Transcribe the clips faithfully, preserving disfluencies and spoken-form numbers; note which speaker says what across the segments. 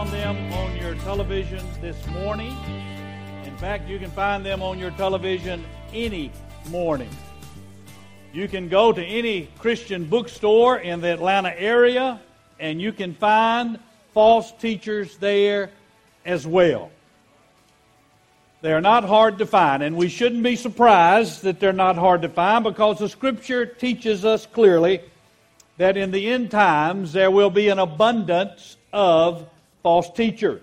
Speaker 1: found them on your television this morning. In fact, you can find them on your television any morning. You can go to any Christian bookstore in the Atlanta area, and you can find false teachers there as well. They are not hard to find, and we shouldn't be surprised that they're not hard to find, because the Scripture teaches us clearly that in the end times there will be an abundance of false teachers.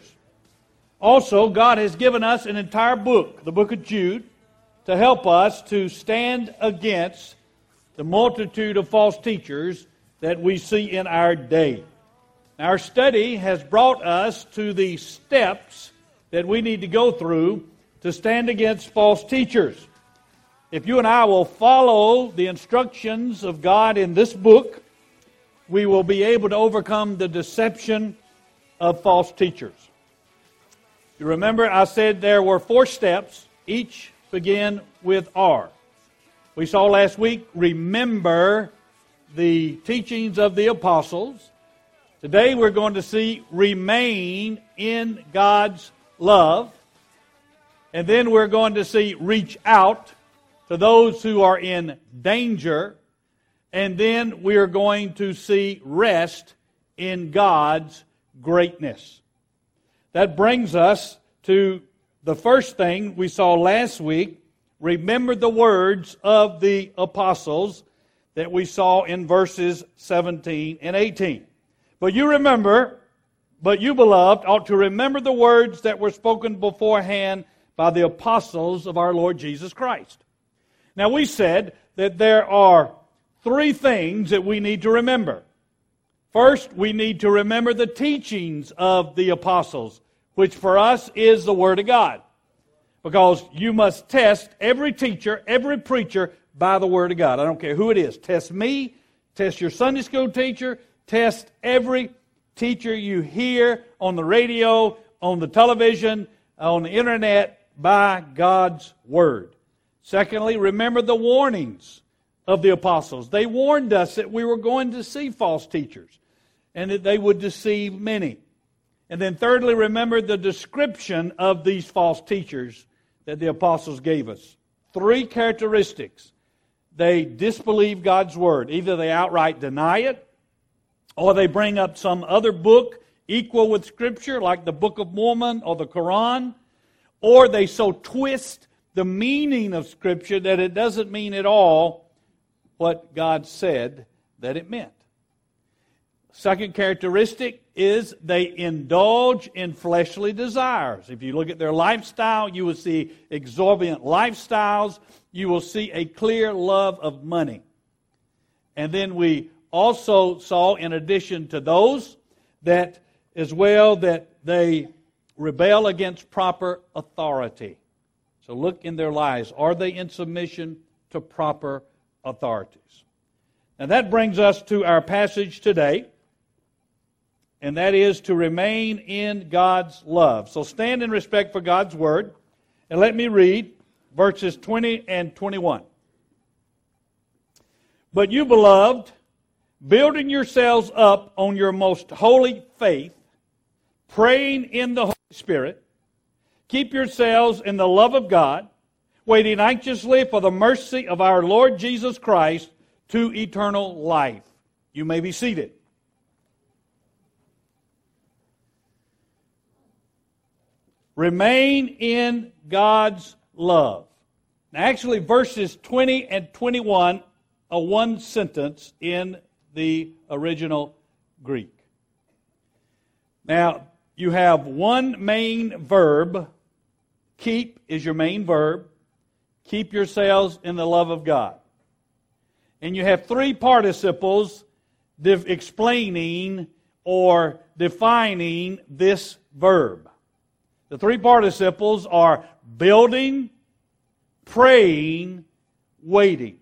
Speaker 1: Also, God has given us an entire book, the book of Jude, to help us to stand against the multitude of false teachers that we see in our day. Our study has brought us to the steps that we need to go through to stand against false teachers. If you and I will follow the instructions of God in this book, we will be able to overcome the deception of false teachers. You remember I said there were four steps, each begin with R. We saw last week, remember the teachings of the apostles. Today we're going to see remain in God's love. And then we're going to see reach out to those who are in danger. And then we are going to see rest in God's greatness. That brings us to the first thing we saw last week. Remember the words of the apostles that we saw in verses seventeen and eighteen. But you remember, but you beloved ought to remember the words that were spoken beforehand by the apostles of our Lord Jesus Christ. Now we said that there are three things that we need to remember. First, we need to remember the teachings of the apostles, which for us is the Word of God. Because you must test every teacher, every preacher by the Word of God. I don't care who it is. Test me, test your Sunday school teacher, test every teacher you hear on the radio, on the television, on the internet, by God's Word. Secondly, remember the warnings of the apostles. They warned us that we were going to see false teachers and that they would deceive many. And then thirdly, remember the description of these false teachers that the apostles gave us. Three characteristics. They disbelieve God's Word. Either they outright deny it, or they bring up some other book equal with Scripture, like the Book of Mormon or the Quran, or they so twist the meaning of Scripture that it doesn't mean at all what God said that it meant. Second characteristic is they indulge in fleshly desires. If you look at their lifestyle, you will see exorbitant lifestyles. You will see a clear love of money. And then we also saw, in addition to those, that as well that they rebel against proper authority. So look in their lives. Are they in submission to proper authorities? Now that brings us to our passage today, and that is to remain in God's love. So stand in respect for God's Word, and let me read verses twenty and twenty-one. But you, beloved, building yourselves up on your most holy faith, praying in the Holy Spirit, keep yourselves in the love of God, waiting anxiously for the mercy of our Lord Jesus Christ to eternal life. You may be seated. Remain in God's love. Now, actually, verses twenty and twenty-one are one sentence in the original Greek. Now, you have one main verb. Keep is your main verb. Keep yourselves in the love of God. And you have three participles de- explaining or defining this verb. The three participles are building, praying, waiting.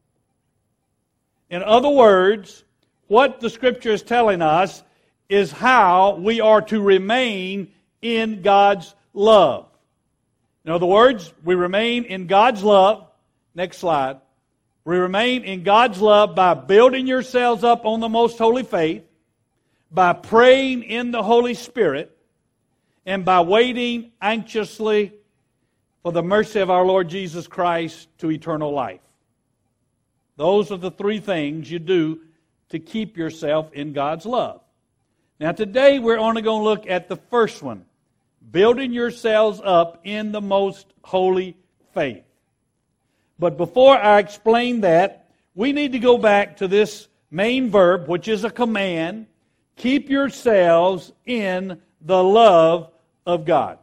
Speaker 1: In other words, what the Scripture is telling us is how we are to remain in God's love. In other words, we remain in God's love. Next slide. We remain in God's love by building yourselves up on the most holy faith, by praying in the Holy Spirit, and by waiting anxiously for the mercy of our Lord Jesus Christ to eternal life. Those are the three things you do to keep yourself in God's love. Now today we're only going to look at the first one, building yourselves up in the most holy faith. But before I explain that, we need to go back to this main verb, which is a command. Keep yourselves in the love of God.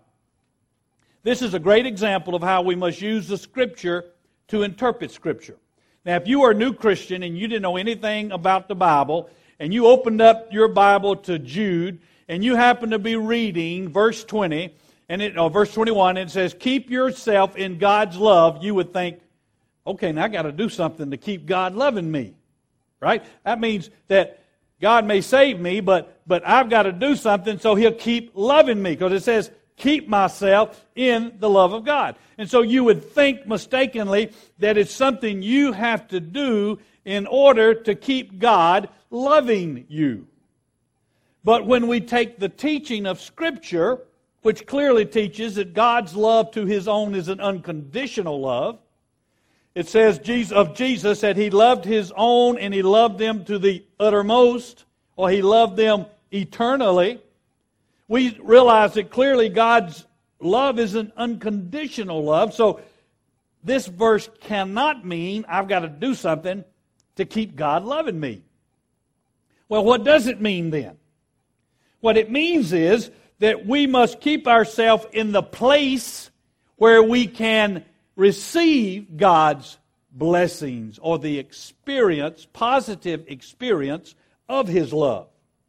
Speaker 1: This is a great example of how we must use the Scripture to interpret Scripture. Now, if you are a new Christian and you didn't know anything about the Bible, and you opened up your Bible to Jude, and you happen to be reading verse twenty, and it, or verse twenty-one, and it says, keep yourself in God's love, you would think, okay, now I got to do something to keep God loving me. Right? That means that God may save me, but, but I've got to do something so He'll keep loving me. Because it says, keep myself in the love of God. And so you would think mistakenly that it's something you have to do in order to keep God loving you. But when we take the teaching of Scripture, which clearly teaches that God's love to His own is an unconditional love, it says of Jesus that He loved His own and He loved them to the uttermost, or He loved them eternally. We realize that clearly God's love is an unconditional love. So this verse cannot mean I've got to do something to keep God loving me. Well, what does it mean then? What it means is that we must keep ourselves in the place where we can receive God's blessings or the experience, positive experience of His love.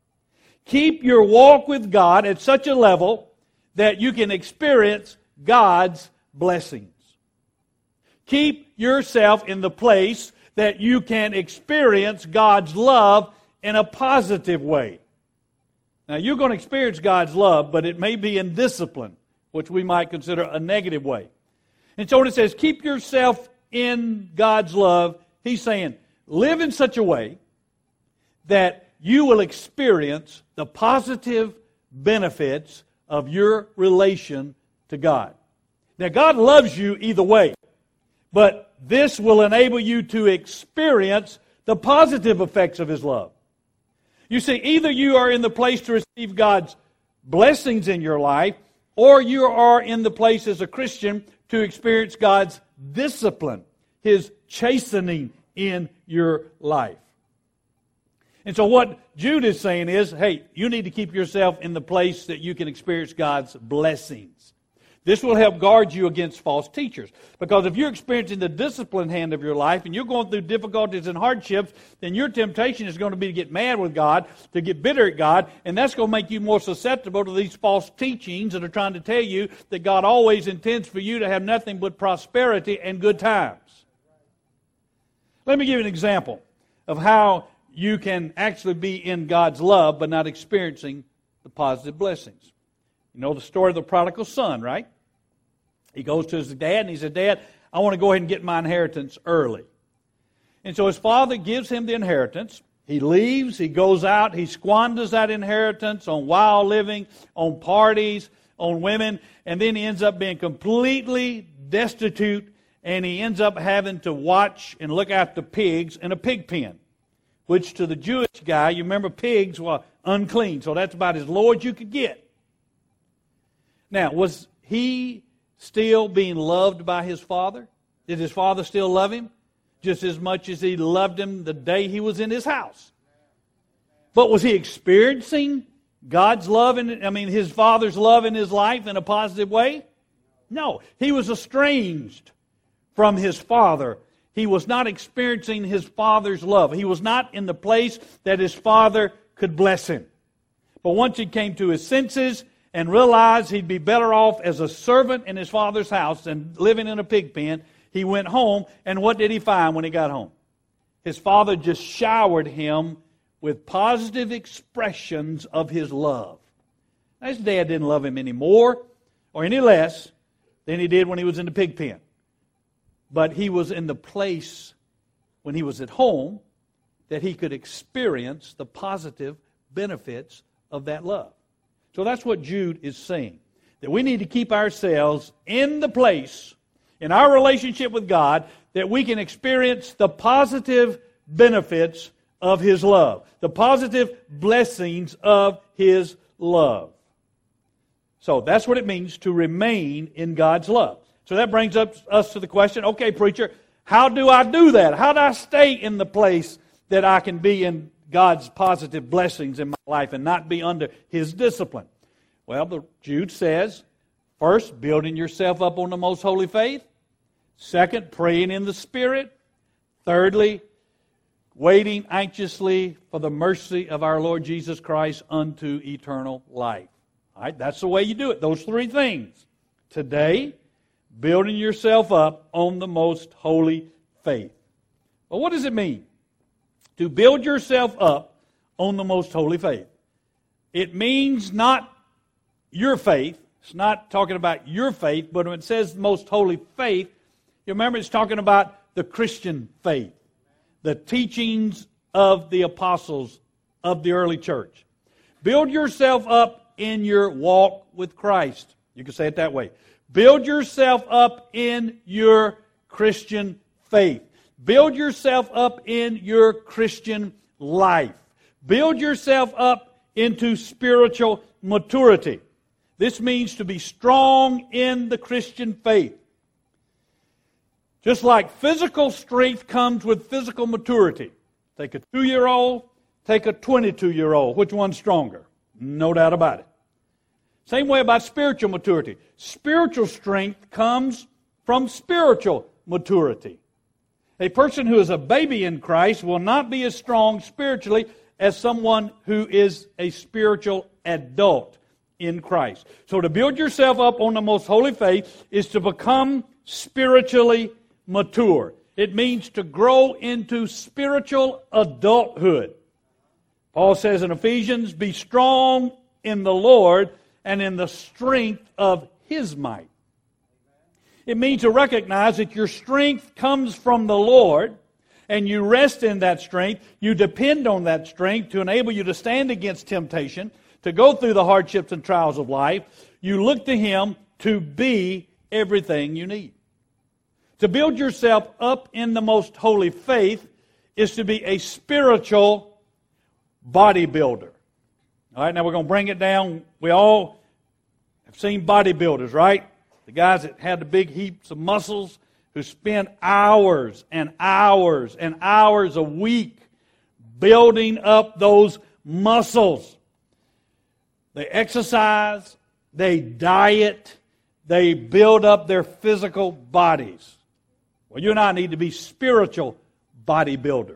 Speaker 1: Keep your walk with God at such a level that you can experience God's blessings. Keep yourself in the place that you can experience God's love in a positive way. Now, you're going to experience God's love, but it may be in discipline, which we might consider a negative way. And so when it says, keep yourself in God's love, He's saying, live in such a way that you will experience the positive benefits of your relation to God. Now, God loves you either way, but this will enable you to experience the positive effects of His love. You see, either you are in the place to receive God's blessings in your life, or you are in the place as a Christian to experience God's discipline, His chastening in your life. And so what Jude is saying is, hey, you need to keep yourself in the place that you can experience God's blessings. This will help guard you against false teachers. Because if you're experiencing the discipline hand of your life and you're going through difficulties and hardships, then your temptation is going to be to get mad with God, to get bitter at God, and that's going to make you more susceptible to these false teachings that are trying to tell you that God always intends for you to have nothing but prosperity and good times. Let me give you an example of how you can actually be in God's love but not experiencing the positive blessings. You know the story of the prodigal son, right? He goes to his dad and he says, Dad, I want to go ahead and get my inheritance early. And so his father gives him the inheritance. He leaves, he goes out, he squanders that inheritance on wild living, on parties, on women, and then he ends up being completely destitute, and he ends up having to watch and look after pigs in a pig pen, which to the Jewish guy, you remember pigs were unclean, so that's about as low as you could get. Now, was he still being loved by his father? Did his father still love him? Just as much as he loved him the day he was in his house. But was he experiencing God's love, in, I mean, his father's love in his life in a positive way? No. He was estranged from his father. He was not experiencing his father's love. He was not in the place that his father could bless him. But once he came to his senses and realized he'd be better off as a servant in his father's house than living in a pig pen, he went home, and what did he find when he got home? His father just showered him with positive expressions of his love. Now, his dad didn't love him any more or any less than he did when he was in the pig pen. But he was in the place when he was at home that he could experience the positive benefits of that love. So that's what Jude is saying. that we need to keep ourselves in the place, in our relationship with God, that we can experience the positive benefits of His love, the positive blessings of His love. So that's what it means to remain in God's love. So that brings up us to the question, okay, preacher, how do I do that? How do I stay in the place that I can be in God's positive blessings in my life and not be under His discipline? Well, the Jude says, first, building yourself up on the most holy faith. Second, praying in the Spirit. Thirdly, waiting anxiously for the mercy of our Lord Jesus Christ unto eternal life. All right, that's the way you do it. Those three things. Today, building yourself up on the most holy faith. Well, what does it mean to build yourself up on the most holy faith? It means not your faith. It's not talking about your faith, but when it says most holy faith, you remember it's talking about the Christian faith, the teachings of the apostles of the early church. Build yourself up in your walk with Christ. You can say it that way. Build yourself up in your Christian faith. Build yourself up in your Christian life. Build yourself up into spiritual maturity. This means to be strong in the Christian faith. Just like physical strength comes with physical maturity. Take a two-year-old, take a twenty-two-year-old. Which one's stronger? No doubt about it. Same way about spiritual maturity. Spiritual strength comes from spiritual maturity. A person who is a baby in Christ will not be as strong spiritually as someone who is a spiritual adult in Christ. So to build yourself up on the most holy faith is to become spiritually mature. It means to grow into spiritual adulthood. Paul says in Ephesians, be strong in the Lord and in the strength of His might. It means to recognize that your strength comes from the Lord, and you rest in that strength. You depend on that strength to enable you to stand against temptation, to go through the hardships and trials of life. You look to Him to be everything you need. To build yourself up in the most holy faith is to be a spiritual bodybuilder. All right, now we're going to bring it down. We all have seen bodybuilders, right? The guys that had the big heaps of muscles who spend hours and hours and hours a week building up those muscles. They exercise, they diet, they build up their physical bodies. Well, you and I need to be spiritual bodybuilders.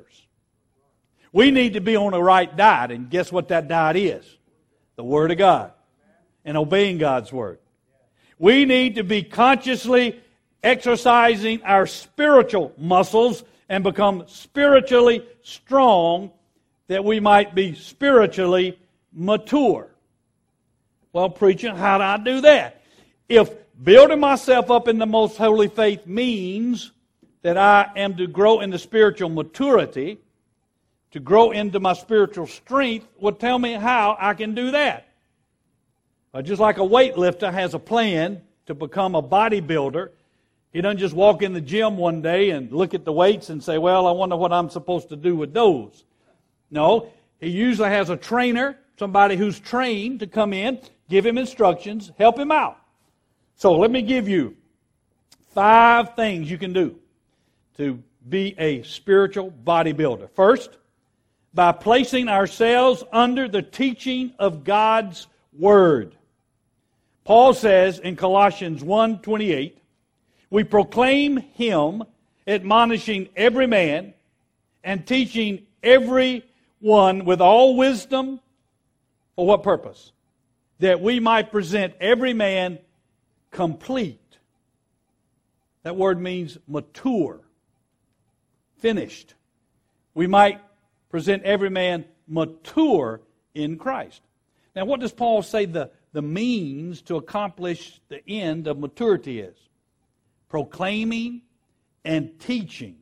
Speaker 1: We need to be on the right diet, and guess what that diet is? The Word of God and obeying God's Word. We need to be consciously exercising our spiritual muscles and become spiritually strong that we might be spiritually mature. Well, preacher, how do I do that? If building myself up in the most holy faith means that I am to grow into spiritual maturity, to grow into my spiritual strength, well, tell me how I can do that. Well, just like a weightlifter has a plan to become a bodybuilder, he doesn't just walk in the gym one day and look at the weights and say, well, I wonder what I'm supposed to do with those. No, he usually has a trainer, somebody who's trained to come in, give him instructions, help him out. So let me give you five things you can do to be a spiritual bodybuilder. First, by placing ourselves under the teaching of God's Word. Paul says in Colossians one twenty-eight, we proclaim Him, admonishing every man and teaching every one with all wisdom. For what purpose? That we might present every man complete. That word means mature, finished. We might present every man mature in Christ. Now, what does Paul say the, the means to accomplish the end of maturity is? Proclaiming and teaching.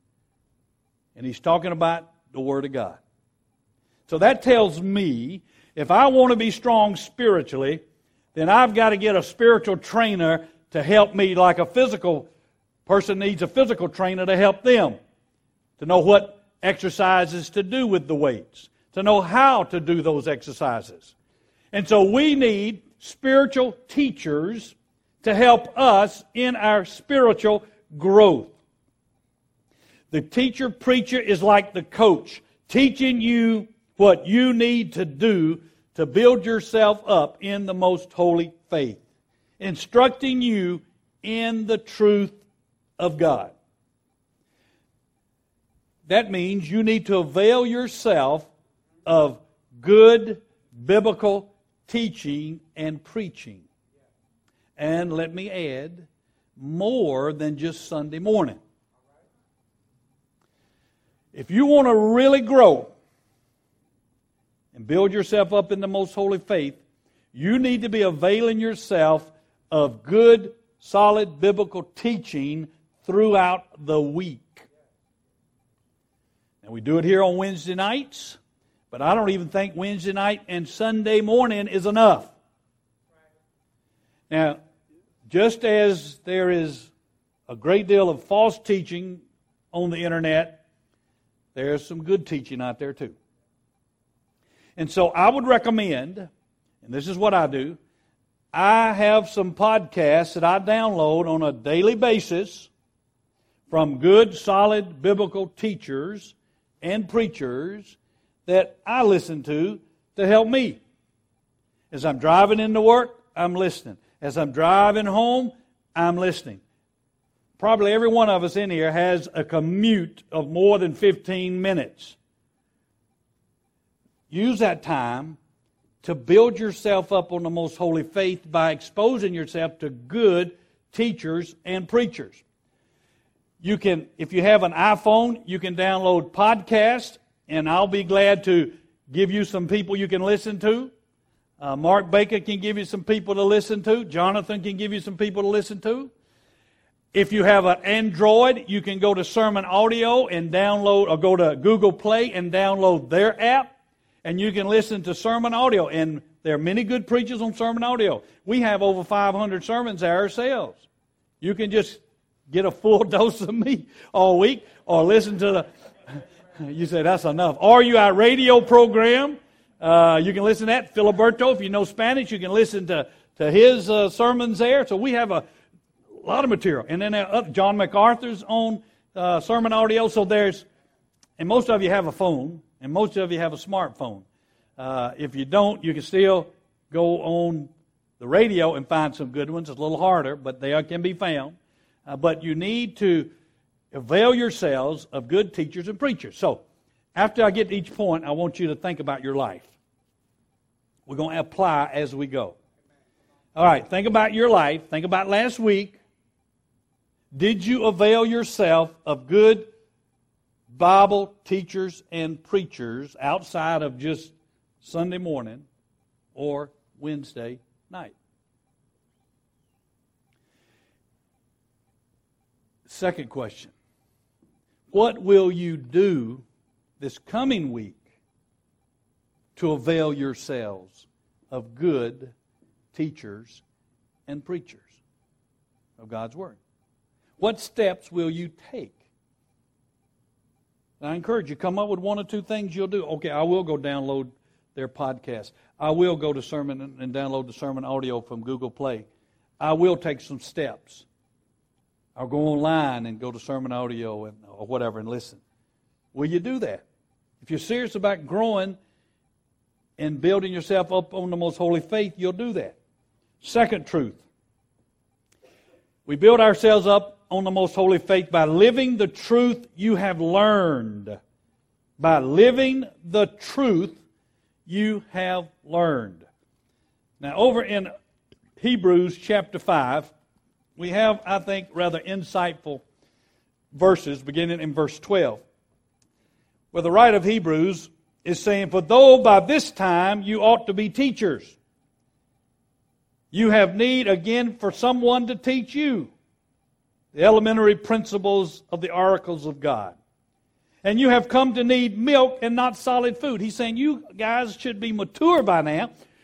Speaker 1: And he's talking about the Word of God. So that tells me, if I want to be strong spiritually, then I've got to get a spiritual trainer to help me, like a physical person needs a physical trainer to help them, to know what exercises to do with the weights, to know how to do those exercises. And so we need spiritual teachers to help us in our spiritual growth. The teacher preacher is like the coach, teaching you what you need to do to build yourself up in the most holy faith, instructing you in the truth of God. That means you need to avail yourself of good biblical teaching and preaching. And let me add, more than just Sunday morning. If you want to really grow and build yourself up in the most holy faith, you need to be availing yourself of good, solid biblical teaching throughout the week. And we do it here on Wednesday nights, but I don't even think Wednesday night and Sunday morning is enough. Now, just as there is a great deal of false teaching on the internet, there's some good teaching out there too. And so I would recommend, and this is what I do, I have some podcasts that I download on a daily basis from good, solid biblical teachers and preachers that I listen to to help me. As I'm driving into work, I'm listening. As I'm driving home, I'm listening. Probably every one of us in here has a commute of more than fifteen minutes. Use that time to build yourself up on the most holy faith by exposing yourself to good teachers and preachers. You can, if you have an iPhone, you can download podcasts, and I'll be glad to give you some people you can listen to. Uh, Mark Baker can give you some people to listen to. Jonathan can give you some people to listen to. If you have an Android, you can go to Sermon Audio and download, or go to Google Play and download their app, and you can listen to Sermon Audio. And there are many good preachers on Sermon Audio. We have over five hundred sermons ourselves. You can just get a full dose of me all week, or listen to the, you say that's enough. R U I radio program. Uh, you can listen to that. Filiberto, if you know Spanish, you can listen to, to his uh, sermons there. So we have a A lot of material. And then uh, John MacArthur's on uh, Sermon Audio. So there's, and most of you have a phone, and most of you have a smartphone. Uh, if you don't, you can still go on the radio and find some good ones. It's a little harder, but they are, can be found. Uh, but you need to avail yourselves of good teachers and preachers. So after I get to each point, I want you to think about your life. We're going to apply as we go. All right, think about your life. Think about last week. Did you avail yourself of good Bible teachers and preachers outside of just Sunday morning or Wednesday night? Second question. What will you do this coming week to avail yourselves of good teachers and preachers of God's Word? What steps will you take? And I encourage you, come up with one or two things you'll do. Okay, I will go download their podcast. I will go to sermon and download the sermon audio from Google Play. I will take some steps. I'll go online and go to sermon audio and, or whatever and listen. Will you do that? If you're serious about growing and building yourself up on the most holy faith, you'll do that. Second truth. We build ourselves up on the most holy faith by living the truth you have learned. By living the truth you have learned. Now, over in Hebrews chapter five, we have, I think, rather insightful verses beginning in verse twelve, where the writer of Hebrews is saying, "For though by this time you ought to be teachers, you have need again for someone to teach you the elementary principles of the oracles of God. And you have come to need milk and not solid food." He's saying you guys should be mature by now.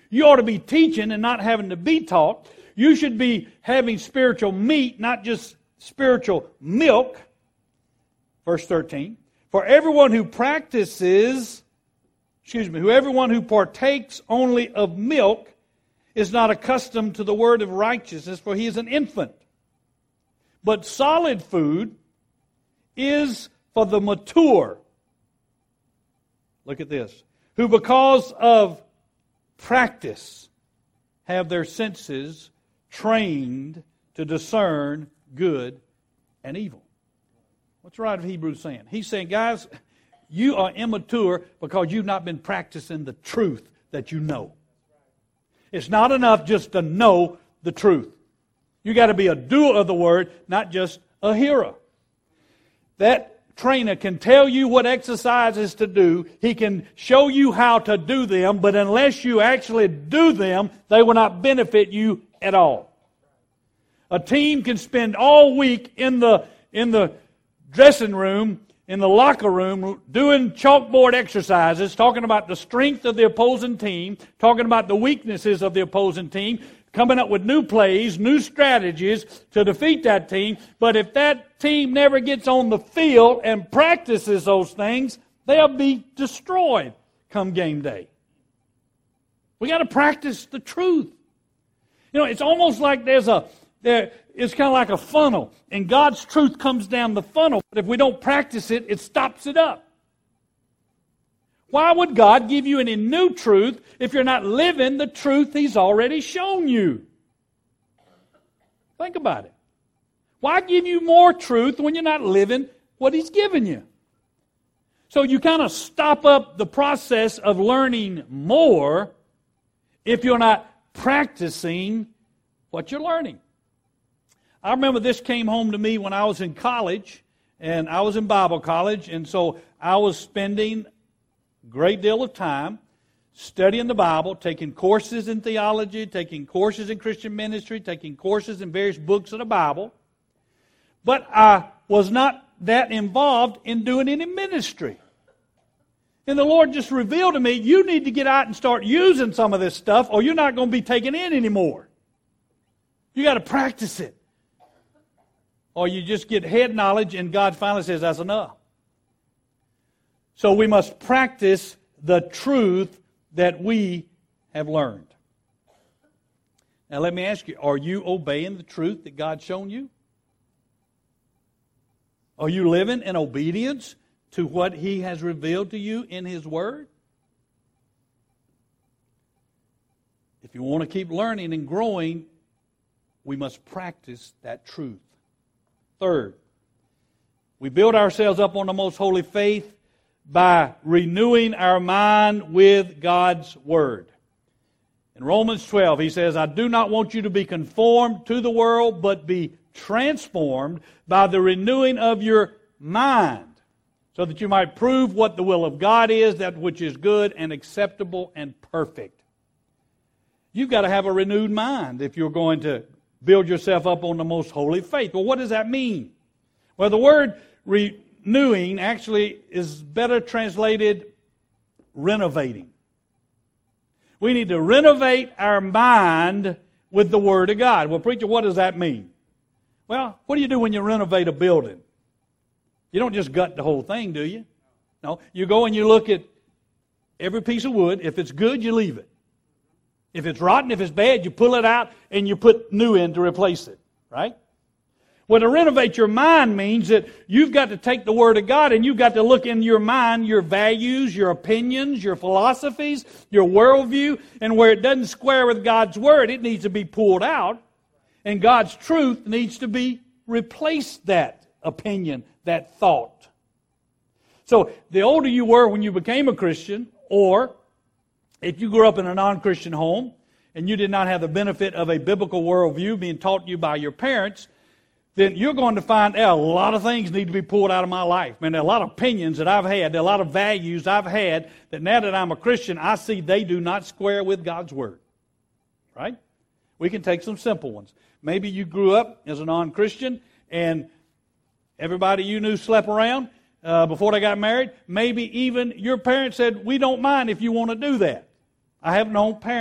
Speaker 1: You ought to be teaching and not having to be taught. You should be having spiritual meat, not just spiritual milk. Verse thirteen. For everyone who practices, excuse me, who everyone who partakes only of milk is not accustomed to the word of righteousness, for he is an infant. But solid food is for the mature. Look at this. Who because of practice have their senses trained to discern good and evil. What's the writer of Hebrews saying? He's saying, guys, you are immature because you've not been practicing the truth that you know. It's not enough just to know the truth. You got to be a doer of the word, not just a hearer. That trainer can tell you what exercises to do. He can show you how to do them, but unless you actually do them, they will not benefit you at all. A team can spend all week in the in the dressing room, in the locker room, doing chalkboard exercises, talking about the strength of the opposing team, talking about the weaknesses of the opposing team, coming up with new plays, new strategies to defeat that team. But if that team never gets on the field and practices those things, they'll be destroyed come game day. We got to practice the truth. You know, it's almost like there's a there. It's kind of like a funnel, and God's truth comes down the funnel. But if we don't practice it, it stops it up. Why would God give you any new truth if you're not living the truth He's already shown you? Think about it. Why give you more truth when you're not living what He's given you? So you kind of stop up the process of learning more if you're not practicing what you're learning. I remember this came home to me when I was in college, and I was in Bible college, and so I was spending a great deal of time studying the Bible, taking courses in theology, taking courses in Christian ministry, taking courses in various books of the Bible. But I was not that involved in doing any ministry. And the Lord just revealed to me, you need to get out and start using some of this stuff, or you're not going to be taken in anymore. You got to practice it. Or you just get head knowledge and God finally says, that's enough. So we must practice the truth that we have learned. Now let me ask you, are you obeying the truth that God's shown you? Are you living in obedience to what He has revealed to you in His Word? If you want to keep learning and growing, we must practice that truth. Third, we build ourselves up on the most holy faith by renewing our mind with God's Word. In Romans twelve, he says, I do not want you to be conformed to the world, but be transformed by the renewing of your mind, so that you might prove what the will of God is, that which is good and acceptable and perfect. You've got to have a renewed mind if you're going to build yourself up on the most holy faith. Well, what does that mean? Well, the word renewing actually is better translated renovating. We need to renovate our mind with the Word of God. Well, preacher, what does that mean? Well, what do you do when you renovate a building? You don't just gut the whole thing, do you? No, you go and you look at every piece of wood. If it's good, you leave it. If it's rotten, if it's bad, you pull it out and you put new in to replace it, right? Well, to renovate your mind means that you've got to take the Word of God and you've got to look in your mind, your values, your opinions, your philosophies, your worldview, and where it doesn't square with God's Word, it needs to be pulled out, and God's truth needs to be replaced that opinion, that thought. So, the older you were when you became a Christian, or if you grew up in a non-Christian home and you did not have the benefit of a biblical worldview being taught to you by your parents, then you're going to find out a lot of things need to be pulled out of my life. Man, there are a lot of opinions that I've had, there are a lot of values I've had that now that I'm a Christian, I see they do not square with God's Word. Right? We can take some simple ones. Maybe you grew up as a non-Christian and everybody you knew slept around uh, before they got married. Maybe even your parents said, we don't mind if you want to do that. I have known parents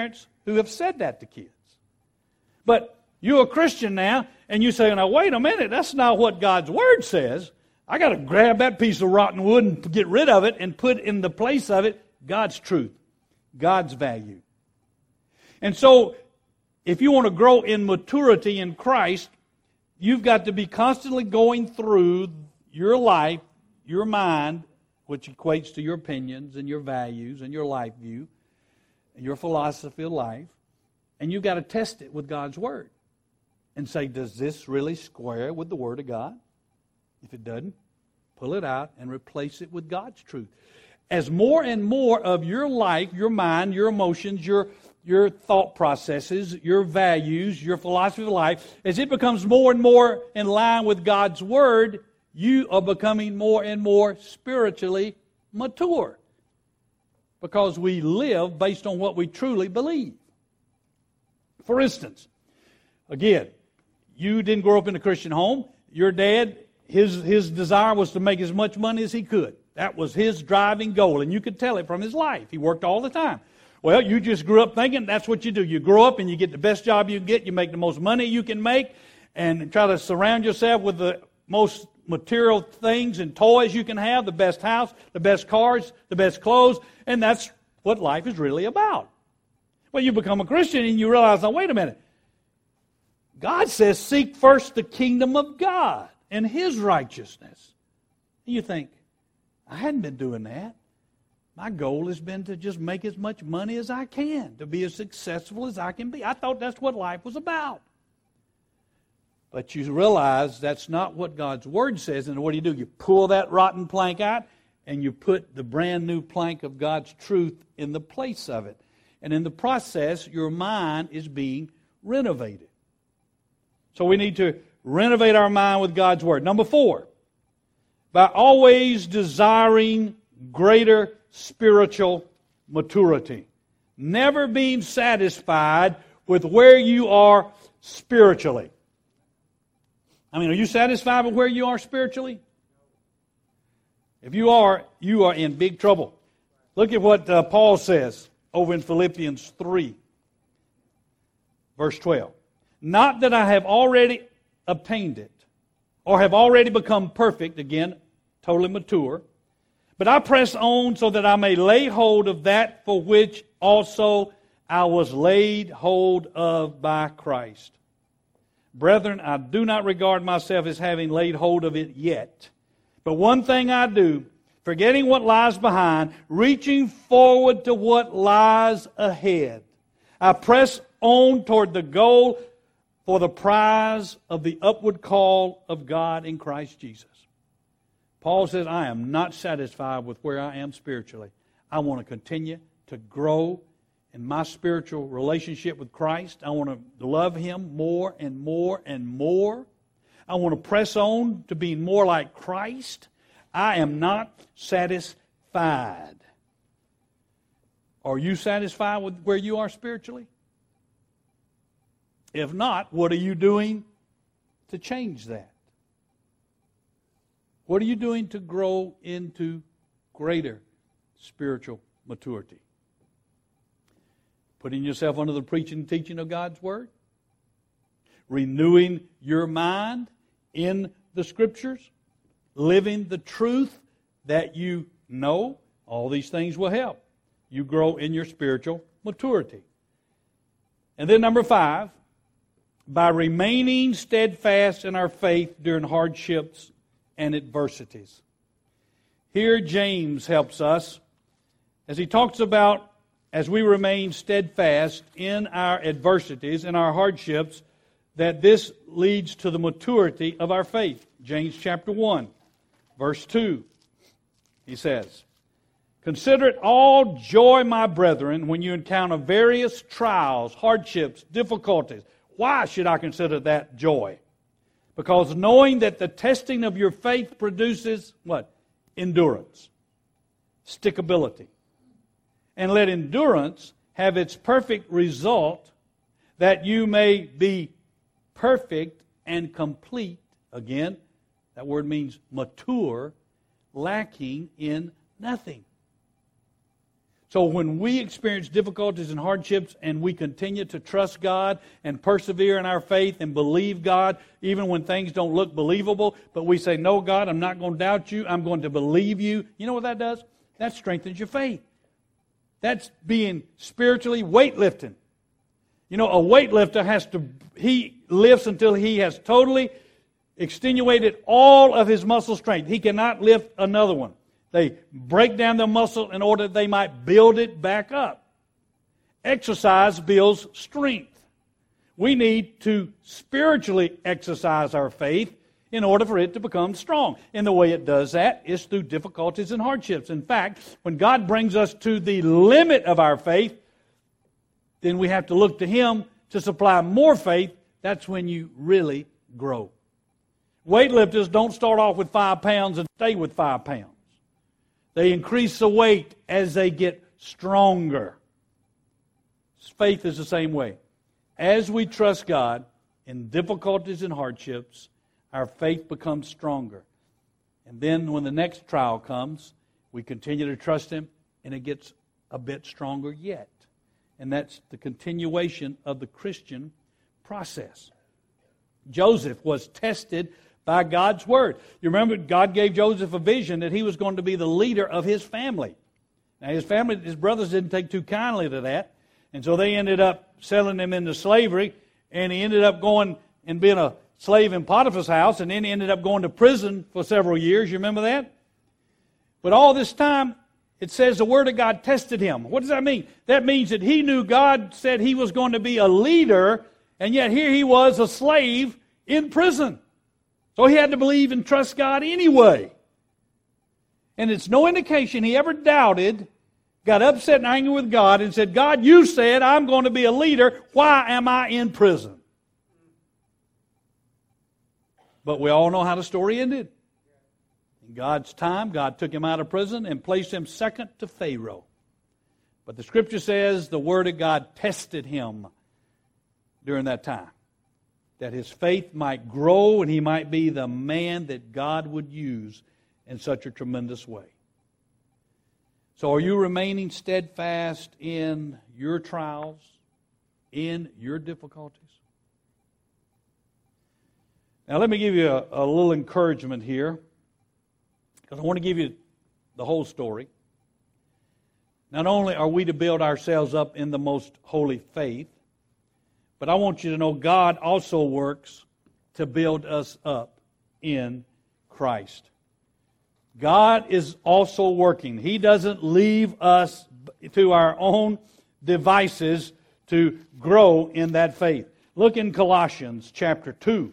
Speaker 1: who have said that to kids. But you're a Christian now, and you say, now wait a minute, that's not what God's Word says. I got to grab that piece of rotten wood and get rid of it and put in the place of it God's truth, God's value. And so, if you want to grow in maturity in Christ, you've got to be constantly going through your life, your mind, which equates to your opinions and your values and your life view and your philosophy of life, and you've got to test it with God's Word and say, does this really square with the Word of God? If it doesn't, pull it out and replace it with God's truth. As more and more of your life, your mind, your emotions, your, your thought processes, your values, your philosophy of life, as it becomes more and more in line with God's Word, you are becoming more and more spiritually mature. Because we live based on what we truly believe. For instance, again, you didn't grow up in a Christian home. Your dad, his, his desire was to make as much money as he could. That was his driving goal, and you could tell it from his life. He worked all the time. Well, you just grew up thinking that's what you do. You grow up and you get the best job you can get, you make the most money you can make, and try to surround yourself with the most material things and toys you can have, the best house, the best cars, the best clothes, and that's what life is really about. Well, you become a Christian and you realize, now wait a minute. God says, seek first the kingdom of God and His righteousness. And you think, I hadn't been doing that. My goal has been to just make as much money as I can, to be as successful as I can be. I thought that's what life was about. But you realize that's not what God's Word says. And what do you do? You pull that rotten plank out and you put the brand new plank of God's truth in the place of it. And in the process, your mind is being renovated. So we need to renovate our mind with God's Word. Number four, by always desiring greater spiritual maturity. Never being satisfied with where you are spiritually. I mean, are you satisfied with where you are spiritually? If you are, you are in big trouble. Look at what uh, Paul says over in Philippians three, verse twelve. Not that I have already obtained it, or have already become perfect, again, totally mature, but I press on so that I may lay hold of that for which also I was laid hold of by Christ. Brethren, I do not regard myself as having laid hold of it yet. But one thing I do, forgetting what lies behind, reaching forward to what lies ahead, I press on toward the goal for the prize of the upward call of God in Christ Jesus. Paul says, I am not satisfied with where I am spiritually. I want to continue to grow in my spiritual relationship with Christ. I want to love Him more and more and more. I want to press on to being more like Christ. I am not satisfied. Are you satisfied with where you are spiritually? If not, what are you doing to change that? What are you doing to grow into greater spiritual maturity? Putting yourself under the preaching and teaching of God's Word? Renewing your mind in the Scriptures? Living the truth that you know? All these things will help you grow in your spiritual maturity. And then number five, by remaining steadfast in our faith during hardships and adversities. Here James helps us as he talks about as we remain steadfast in our adversities, in our hardships, that this leads to the maturity of our faith. James chapter one, verse two, he says, consider it all joy, my brethren, when you encounter various trials, hardships, difficulties. Why should I consider that joy? Because knowing that the testing of your faith produces what? Endurance. Stickability. And let endurance have its perfect result, that you may be perfect and complete. Again, that word means mature, lacking in nothing. So when we experience difficulties and hardships and we continue to trust God and persevere in our faith and believe God, even when things don't look believable, but we say, no, God, I'm not going to doubt you. I'm going to believe you. You know what that does? That strengthens your faith. That's being spiritually weightlifting. You know, a weightlifter has to, he lifts until he has totally extenuated all of his muscle strength. He cannot lift another one. They break down the muscle in order that they might build it back up. Exercise builds strength. We need to spiritually exercise our faith in order for it to become strong. And the way it does that is through difficulties and hardships. In fact, when God brings us to the limit of our faith, then we have to look to Him to supply more faith. That's when you really grow. Weightlifters don't start off with five pounds and stay with five pounds. They increase the weight as they get stronger. Faith is the same way. As we trust God in difficulties and hardships, our faith becomes stronger. And then when the next trial comes, we continue to trust Him, and it gets a bit stronger yet. And that's the continuation of the Christian process. Joseph was tested by God's Word. You remember, God gave Joseph a vision that he was going to be the leader of his family. Now, his family, his brothers didn't take too kindly to that, and so they ended up selling him into slavery, and he ended up going and being a slave in Potiphar's house, and then he ended up going to prison for several years. You remember that? But all this time, it says the Word of God tested him. What does that mean? That means that he knew God said he was going to be a leader, and yet here he was, a slave in prison. So he had to believe and trust God anyway. And it's no indication he ever doubted, got upset and angry with God, and said, God, you said I'm going to be a leader. Why am I in prison? But we all know how the story ended. In God's time, God took him out of prison and placed him second to Pharaoh. But the Scripture says the Word of God tested him during that time, that his faith might grow and he might be the man that God would use in such a tremendous way. So are you remaining steadfast in your trials, in your difficulties? Now let me give you a, a little encouragement here, because I want to give you the whole story. Not only are we to build ourselves up in the most holy faith, but I want you to know God also works to build us up in Christ. God is also working. He doesn't leave us to our own devices to grow in that faith. Look in Colossians chapter two,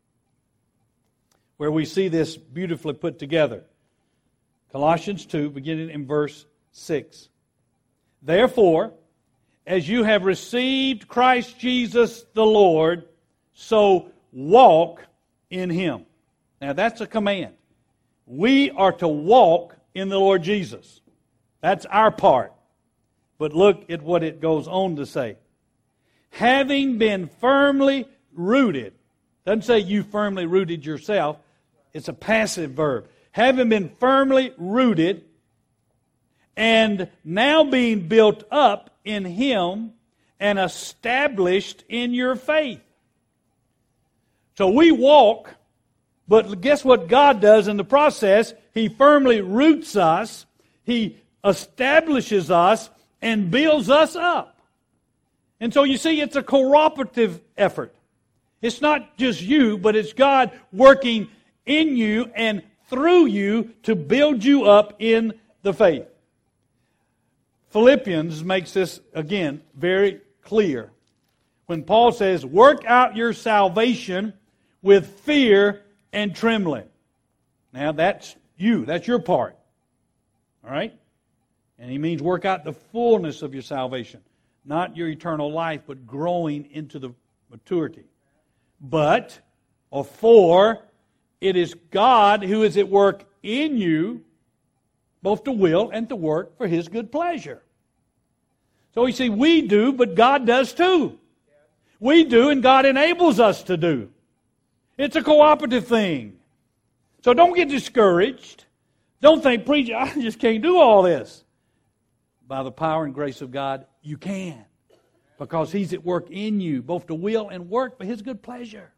Speaker 1: where we see this beautifully put together. Colossians two, beginning in verse six. Therefore, as you have received Christ Jesus the Lord, so walk in Him. Now that's a command. We are to walk in the Lord Jesus. That's our part. But look at what it goes on to say. Having been firmly rooted. Doesn't say you firmly rooted yourself. It's a passive verb. Having been firmly rooted and now being built up in Him and established in your faith. So we walk, but guess what God does in the process? He firmly roots us, He establishes us, and builds us up. And so you see, it's a cooperative effort. It's not just you, but it's God working in you and through you to build you up in the faith. Philippians makes this, again, very clear. When Paul says, work out your salvation with fear and trembling. Now that's you. That's your part. All right? And he means work out the fullness of your salvation. Not your eternal life, but growing into the maturity. But, or for, it is God who is at work in you, both to will and to work for His good pleasure. So you see, we do, but God does too. We do, and God enables us to do. It's a cooperative thing. So don't get discouraged. Don't think, preacher, I just can't do all this. by the power and grace of God, you can. Because He's at work in you, both to will and work for His good pleasure.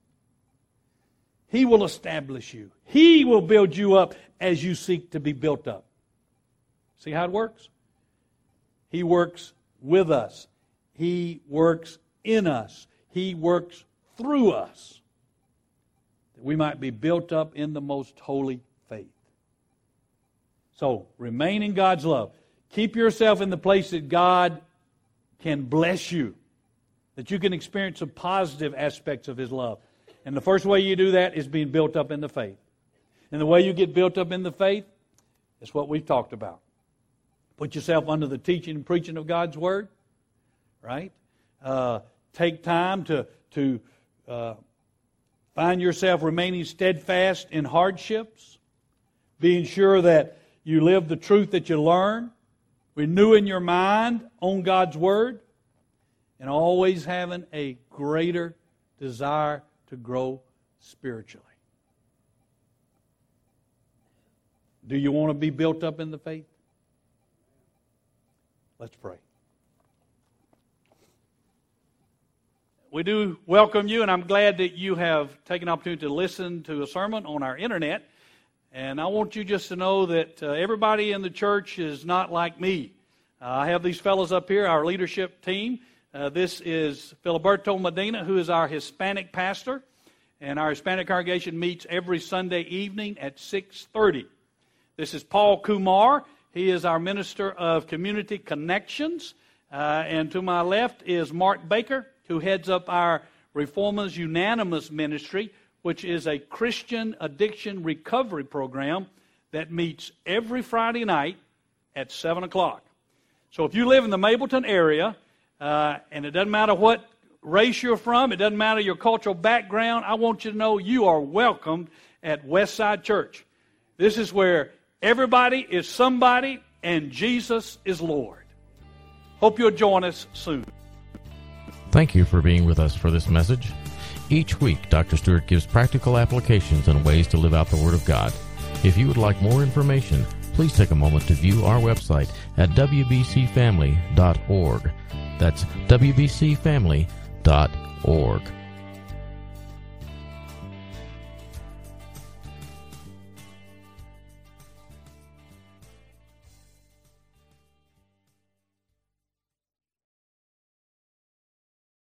Speaker 1: He will establish you. He will build you up as you seek to be built up. See how it works? He works with us. He works in us. He works through us, that we might be built up in the most holy faith. So, remain in God's love. Keep yourself in the place that God can bless you, that you can experience the positive aspects of His love. And the first way you do that is being built up in the faith. And the way you get built up in the faith is what we've talked about. Put yourself under the teaching and preaching of God's Word, right? Uh, take time to, to uh, find yourself remaining steadfast in hardships, being sure that you live the truth that you learn, renewing your mind on God's Word, and always having a greater desire to grow spiritually. Do you want to be built up in the faith? Let's pray. We do welcome you, and I'm glad that you have taken an opportunity to listen to a sermon on our internet. And I want you just to know that uh, everybody in the church is not like me. Uh, I have these fellows up here, our leadership team. Uh, this is Filiberto Medina, who is our Hispanic pastor. And our Hispanic congregation meets every Sunday evening at six thirty. This is Paul Kumar. He is our Minister of Community Connections. Uh, and to my left is Mark Baker, who heads up our Reformers Unanimous Ministry, which is a Christian addiction recovery program that meets every Friday night at seven o'clock. So if you live in the Mableton area, uh, and it doesn't matter what race you're from, it doesn't matter your cultural background, I want you to know you are welcomed at Westside Church. This is where everybody is somebody and Jesus is Lord. Hope you'll join us soon.
Speaker 2: Thank you for being with us for this message. Each week, Doctor Stewart gives practical applications and ways to live out the Word of God. If you would like more information, please take a moment to view our website at w b c family dot org. That's w b c family dot org.